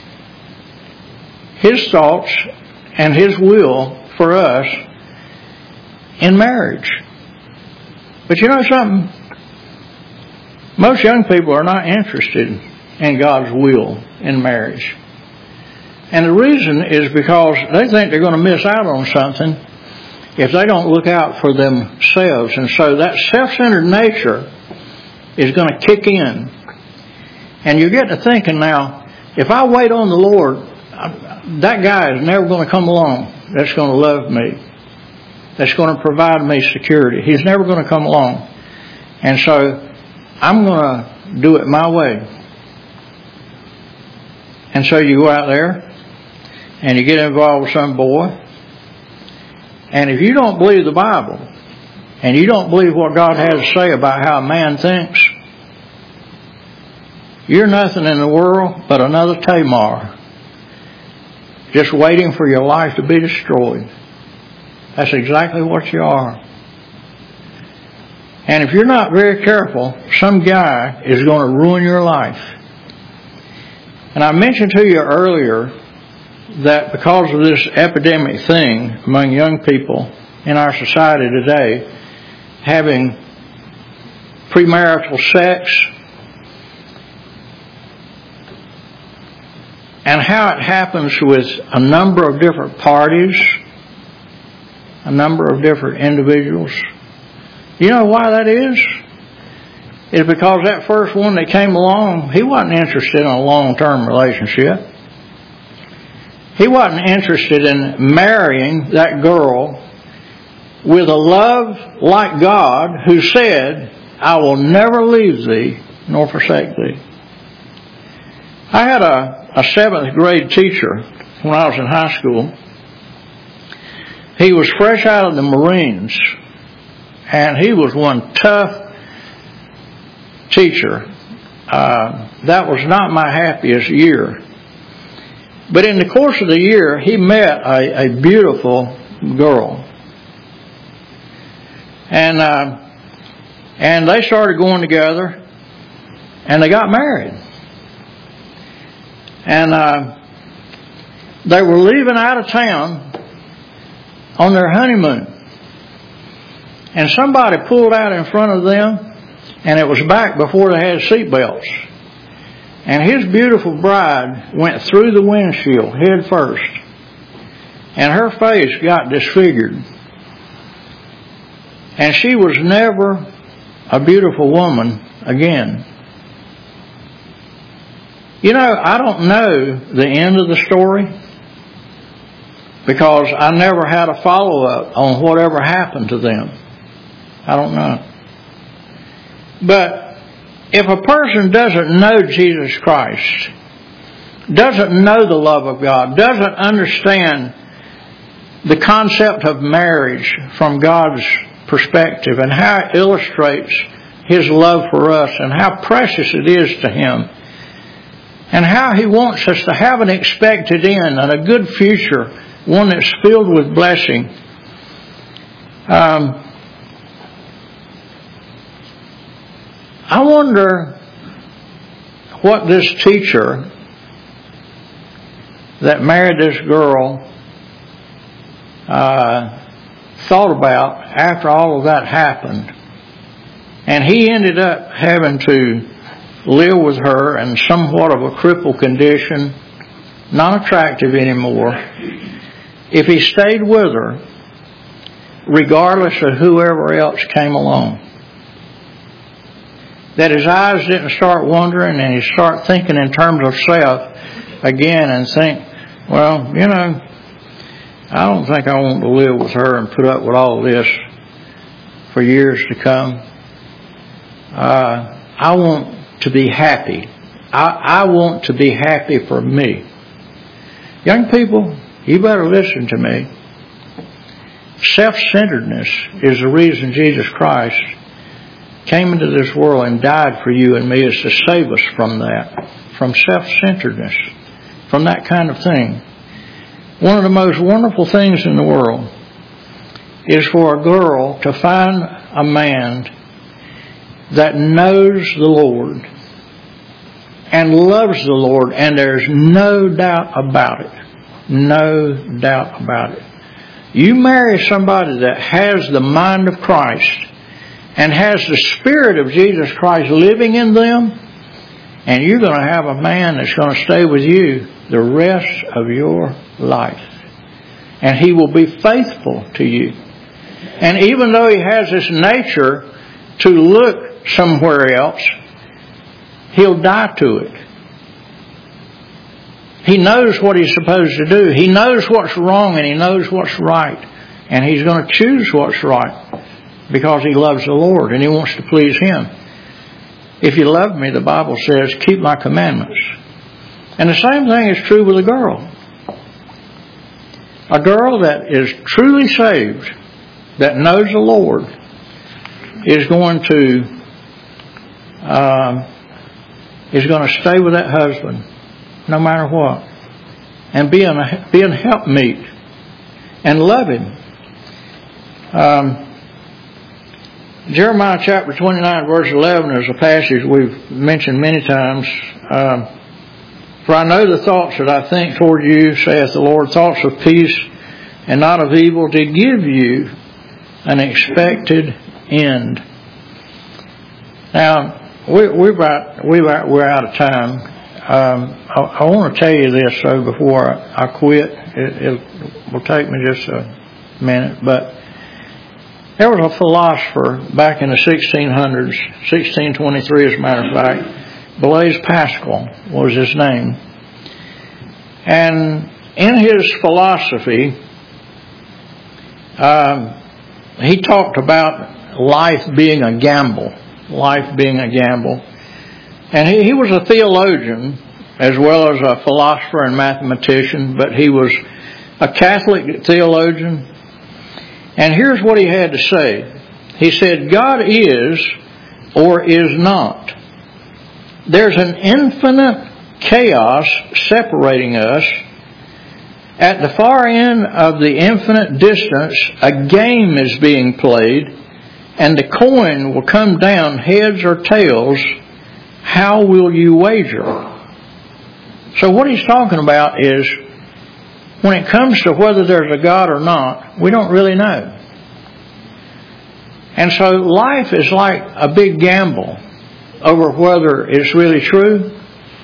His thoughts and His will for us in marriage. But you know something? Most young people are not interested in God's will in marriage. And the reason is because they think they're going to miss out on something if they don't look out for themselves. And so that self-centered nature is going to kick in. And you get to thinking now, if I wait on the Lord, that guy is never going to come along that's going to love me, that's going to provide me security. He's never going to come along. And so I'm going to do it my way. And so you go out there and you get involved with some boy. And if you don't believe the Bible and you don't believe what God has to say about how a man thinks, you're nothing in the world but another Tamar, just waiting for your life to be destroyed. That's exactly what you are. And if you're not very careful, some guy is going to ruin your life. And I mentioned to you earlier that because of this epidemic thing among young people in our society today, having premarital sex, and how it happens with a number of different parties, a number of different individuals. You know why that is? It's because that first one that came along, he wasn't interested in a long-term relationship. He wasn't interested in marrying that girl with a love like God, who said, I will never leave thee nor forsake thee. I had a, a seventh grade teacher when I was in high school. He was fresh out of the Marines, and he was one tough teacher. Uh, that was not my happiest year. But in the course of the year, he met a, a beautiful girl. And uh, and they started going together, and they got married. And uh, they were leaving out of town on their honeymoon. And somebody pulled out in front of them, and it was back before they had seat belts. And his beautiful bride went through the windshield head first. And her face got disfigured. And she was never a beautiful woman again. You know, I don't know the end of the story, because I never had a follow-up on whatever happened to them. I don't know. But if a person doesn't know Jesus Christ, doesn't know the love of God, doesn't understand the concept of marriage from God's perspective and how it illustrates His love for us and how precious it is to Him, and how He wants us to have an expected end and a good future, one that's filled with blessing, um, I wonder what this teacher that married this girl uh, thought about after all of that happened. And he ended up having to live with her in somewhat of a crippled condition, not attractive anymore, if he stayed with her, regardless of whoever else came along. That his eyes didn't start wandering and he start thinking in terms of self again and think, well, you know, I don't think I want to live with her and put up with all this for years to come. Uh, I want to be happy. I, I want to be happy for me. Young people, you better listen to me. Self-centeredness is the reason Jesus Christ came into this world and died for you and me, is to save us from that, from self-centeredness, from that kind of thing. One of the most wonderful things in the world is for a girl to find a man that knows the Lord and loves the Lord, and there's no doubt about it. No doubt about it. You marry somebody that has the mind of Christ and has the Spirit of Jesus Christ living in them, and you're going to have a man that's going to stay with you the rest of your life. And he will be faithful to you. And even though he has this nature to look somewhere else, he'll die to it. He knows what he's supposed to do. He knows what's wrong and he knows what's right. And he's going to choose what's right because he loves the Lord and he wants to please Him. If you love me, the Bible says, keep my commandments. And the same thing is true with a girl. A girl that is truly saved, that knows the Lord, is going to uh, is going to stay with that husband no matter what, and be an, be an helpmeet and love him. Um, Jeremiah chapter twenty-nine verse eleven is a passage we've mentioned many times. Um, For I know the thoughts that I think toward you, saith the Lord, thoughts of peace and not of evil, to give you an expected end. Now, we, we're, about, we're, about, we're out of time. Um, I, I want to tell you this, though, before I, I quit. It, it will take me just a minute. But there was a philosopher back in the sixteen hundreds, sixteen twenty-three as a matter of fact. Blaise Pascal was his name. And in his philosophy, um, he talked about life being a gamble. Life being a gamble. And he, he was a theologian as well as a philosopher and mathematician, but he was a Catholic theologian. And here's what he had to say. He said, God is or is not. There's an infinite chaos separating us. At the far end of the infinite distance, a game is being played, and the coin will come down heads or tails. How will you wager? So what he's talking about is, when it comes to whether there's a God or not, we don't really know. And so life is like a big gamble over whether it's really true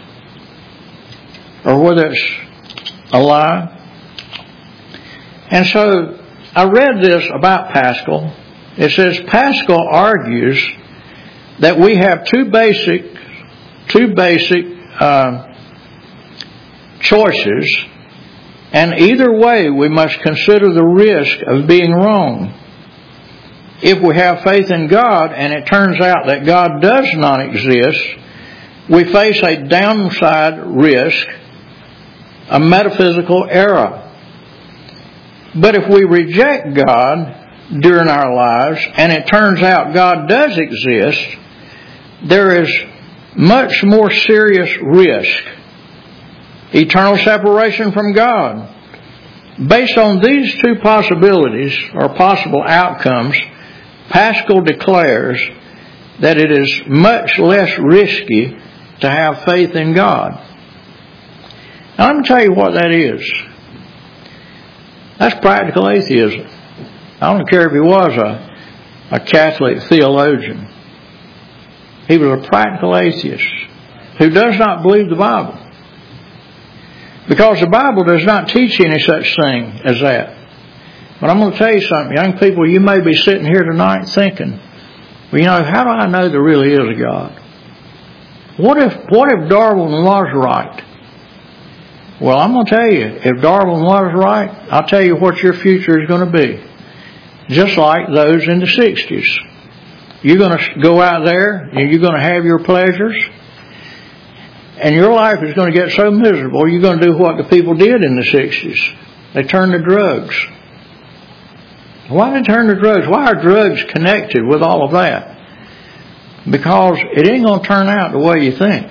or whether it's a lie. And so I read this about Pascal. It says Pascal argues that we have two basic, two basic uh, choices, and either way we must consider the risk of being wrong. If we have faith in God and it turns out that God does not exist, we face a downside risk, a metaphysical error. But if we reject God during our lives and it turns out God does exist, there is much more serious risk. Eternal separation from God. Based on these two possibilities or possible outcomes, Pascal declares that it is much less risky to have faith in God. Now, let me tell you what that is. That's practical atheism. I don't care if he was a, a Catholic theologian. He was a practical atheist who does not believe the Bible. Because the Bible does not teach any such thing as that. But I'm going to tell you something, young people, you may be sitting here tonight thinking, well, you know, how do I know there really is a God? What if, what if Darwin was right? Well, I'm going to tell you, if Darwin was right, I'll tell you what your future is going to be. Just like those in the sixties. You're going to go out there and you're going to have your pleasures, and your life is going to get so miserable, you're going to do what the people did in the sixties. They turned to drugs. Why did they turn to drugs? Why are drugs connected with all of that? Because it ain't going to turn out the way you think.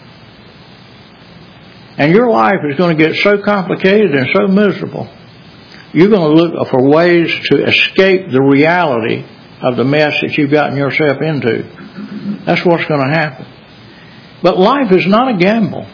And your life is going to get so complicated and so miserable. You're going to look for ways to escape the reality of the mess that you've gotten yourself into. That's what's going to happen. But life is not a gamble.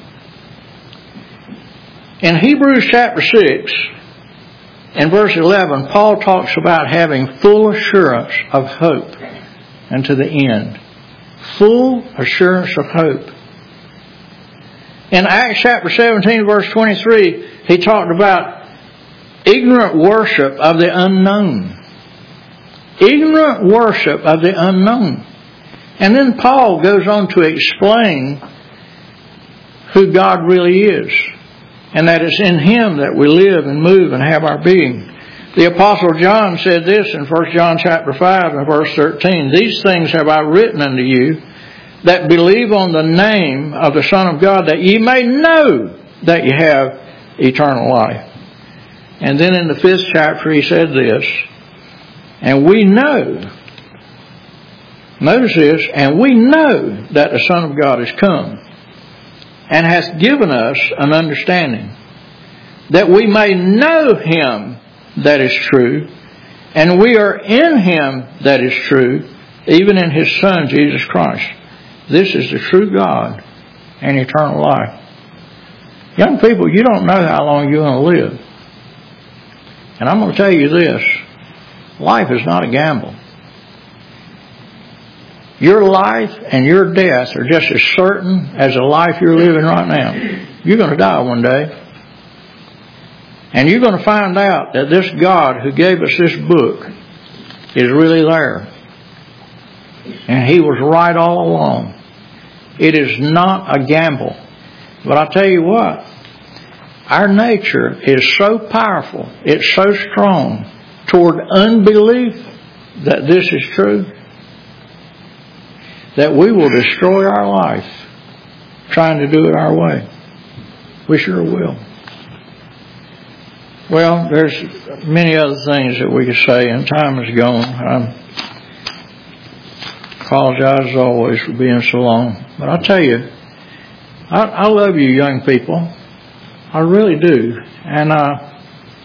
In Hebrews chapter six, in verse eleven, Paul talks about having full assurance of hope unto the end. Full assurance of hope. In Acts chapter seventeen, verse twenty-three, he talked about ignorant worship of the unknown. Ignorant worship of the unknown. And then Paul goes on to explain who God really is, and that it's in Him that we live and move and have our being. The Apostle John said this in First John chapter five and verse thirteen, "These things have I written unto you that believe on the name of the Son of God, that ye may know that ye have eternal life." And then in the fifth chapter he said this, "And we know," notice this, "and we know that the Son of God is come, and hath given us an understanding, that we may know Him that is true, and we are in Him that is true, even in His Son Jesus Christ. This is the true God and eternal life." Young people, you don't know how long you're going to live. And I'm going to tell you this, life is not a gamble. Your life and your death are just as certain as the life you're living right now. You're going to die one day. And you're going to find out that this God who gave us this book is really there. And He was right all along. It is not a gamble. But I tell you what, our nature is so powerful, it's so strong toward unbelief that this is true, that we will destroy our life trying to do it our way. We sure will. Well, there's many other things that we could say, and time is gone. I apologize as always for being so long. But I'll tell you, I, I love you young people. I really do. And uh,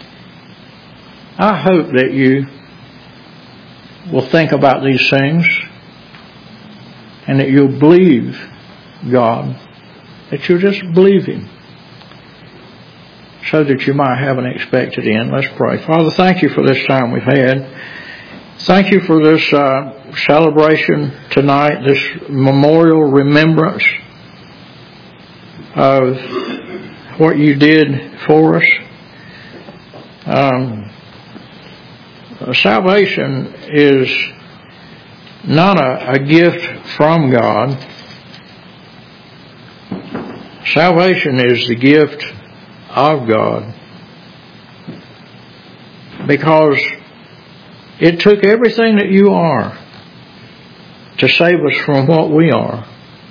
I hope that you will think about these things, and that you'll believe God, that you'll just believe Him, so that you might have an expected end. Let's pray. Father, thank you for this time we've had. Thank you for this uh, celebration tonight, this memorial remembrance of what you did for us. Um, salvation is not a, a gift from God. Salvation is the gift of God, because it took everything that you are to save us from what we are.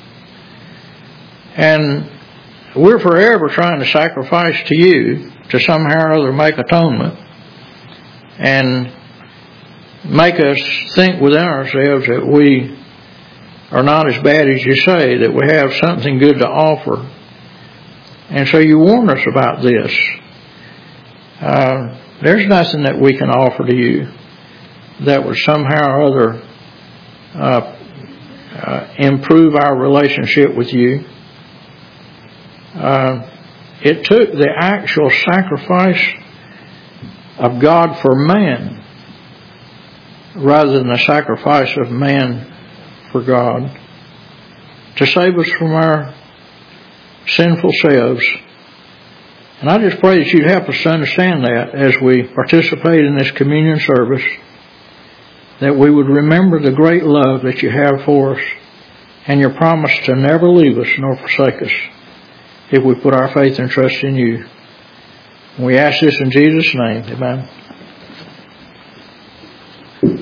And we're forever trying to sacrifice to you to somehow or other make atonement and make us think within ourselves that we are not as bad as you say, that we have something good to offer. And so you warn us about this. Uh, there's nothing that we can offer to you that would somehow or other uh, uh, improve our relationship with you. Uh, it took the actual sacrifice of God for man rather than the sacrifice of man for God to save us from our sinful selves. And I just pray that you'd help us to understand that as we participate in this communion service, that we would remember the great love that you have for us and your promise to never leave us nor forsake us if we put our faith and trust in you. We ask this in Jesus' name. Amen.